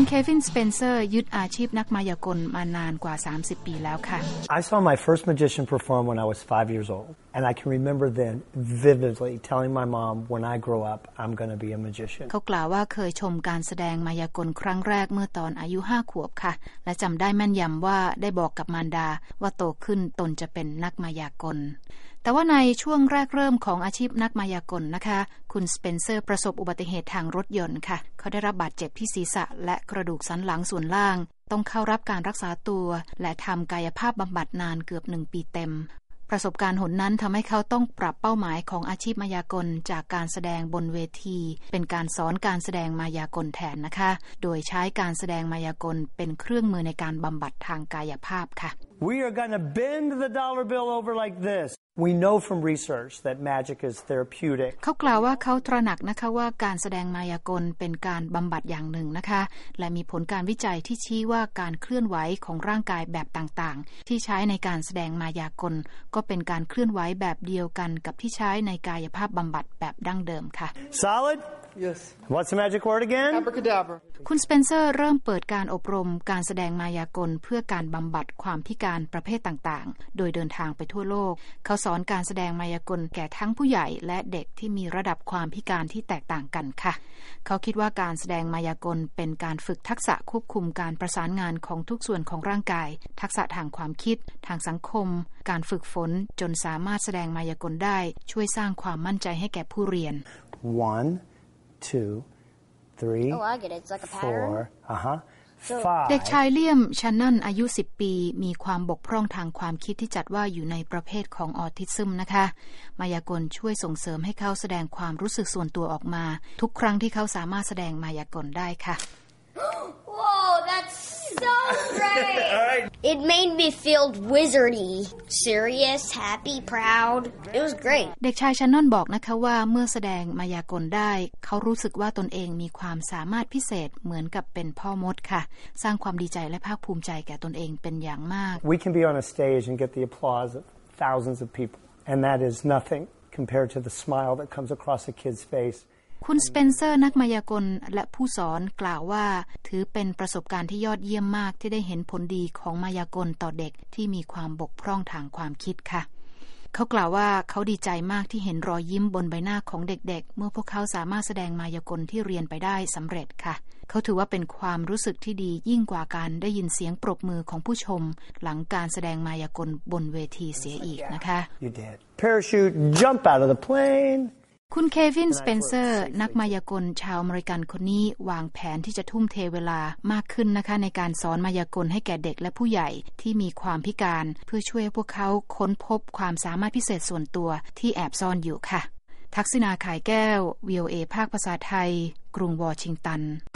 เควินสเปนเซอร์ยึดอาชีพนักมายากลมานานกว่า30ปีแล้วค่ะ I saw my first magician perform when I was 5 years old and I can remember then vividly telling my mom when I grow up I'm going to be a magician เขากล่าวว่าเคยชมการแสดงมายากลครั้งแรกเมื่อตอนอายุ5 ขวบค่ะและจำได้แม่นยำว่าได้บอกกับมารดาว่าโตขึ้นตนจะเป็นนักมายากลแต่ว่าในช่วงแรกเริ่มของอาชีพนักมายากลนะคะคุณสเปนเซอร์ประสบอุบัติเหตุทางรถยนต์ค่ะเขาได้รับบาดเจ็บที่ศีรษะและกระดูกสันหลังส่วนล่างต้องเข้ารับการรักษาตัวและทำกายภาพบำบัดนานเกือบ1 ปีเต็มประสบการณ์หนนั้นทำให้เขาต้องปรับเป้าหมายของอาชีพมายากลจากการแสดงบนเวทีเป็นการสอนการแสดงมายากลแทนนะคะโดยใช้การแสดงมายากลเป็นเครื่องมือในการบำบัดทางกายภาพค่ะ We are going to bend the dollar bill over like this. We know from research that magic is therapeutic. เขากล่าวว่าเขาตระหนักนะคะว่าการแสดงมายากลเป็นการบำบัดอย่างหนึ่งนะคะและมีผลการวิจัยที่ชี้ว่าการเคลื่อนไหวของร่างกายแบบต่างๆที่ใช้ในการแสดงมายากลก็เป็นการเคลื่อนไหวแบบเดียวกันกับที่ใช้ในกายภาพบำบัดแบบดั้งเดิมค่ะ Solid? Yes. What's the magic word again? Abracadabra. คุณสเปนเซอร์เริ่มเปิดการอบรมการแสดงมายากลเพื่อการบำบัดความพิการประเภทต่างๆโดยเดินทางไปทั่วโลกเขาสอนการแสดงมายากลแก่ทั้งผู้ใหญ่และเด็กที่มีระดับความพิการที่แตกต่างกันค่ะเขาคิดว่าการแสดงมายากลเป็นการฝึกทักษะควบคุมการประสานงานของทุกส่วนของร่างกายทักษะทางความคิดทางสังคมการฝึกฝนจนสามารถแสดงมายากลได้ช่วยสร้างความมั่นใจให้แก่ผู้เรียน 1 2 3 Oh, I get it. It's like a pattern. 5 เด็กชายเลี่ยมชันนันอายุ10 ปีมีความบกพร่องทางความคิดที่จัดว่าอยู่ในประเภทของออทิซึมนะคะมายากลช่วยส่งเสริมให้เขาแสดงความรู้สึกส่วนตัวออกมาทุกครั้งที่เขาสามารถแสดงมายากลได้ค่ะ Whoa, that's so great. It made me feel wizardy, serious, happy, proud. It was great. เด็กชายชันนอนบอกนะคะว่าเมื่อแสดงมายากลได้เขารู้สึกว่าตนเองมีความสามารถพิเศษเหมือนกับเป็นพ่อมดค่ะสร้างความดีใจและภาคภูมิใจแก่ตนเองเป็นอย่างมาก We can be on a stage and get the applause of thousands of people and that is nothing compared to the smile that comes across a kid's face. คุณสเปนเซอร์นักมายากลและผู้สอนกล่าวว่าถือเป็นประสบการณ์ที่ยอดเยี่ยมมากที่ได้เห็นผลดีของมายากลต่อเด็กที่มีความบกพร่องทางความคิดค่ะเขากล่าวว่าเขาดีใจมากที่เห็นรอยยิ้มบนใบหน้าของเด็กๆเมื่อพวกเขาสามารถแสดงมายากลที่เรียนไปได้สำเร็จค่ะเขาถือว่าเป็นความรู้สึกที่ดียิ่งกว่าการได้ยินเสียงปรบมือของผู้ชมหลังการแสดงมายากลบนเวทีเสียอีกนะคะ You did. Parachute, jump out of the plane. คุณเควินสเปนเซอร์นักมายากลชาวอเมริกันคนนี้วางแผนที่จะทุ่มเทเวลามากขึ้นนะคะในการสอนมายากลให้แก่เด็กและผู้ใหญ่ที่มีความพิการเพื่อช่วยพวกเขาค้นพบความสามารถพิเศษส่วนตัวที่แอบซ่อนอยู่ค่ะทักษิณา ข่ายแก้ว VOA ภาคภาษาไทยกรุงวอชิงตัน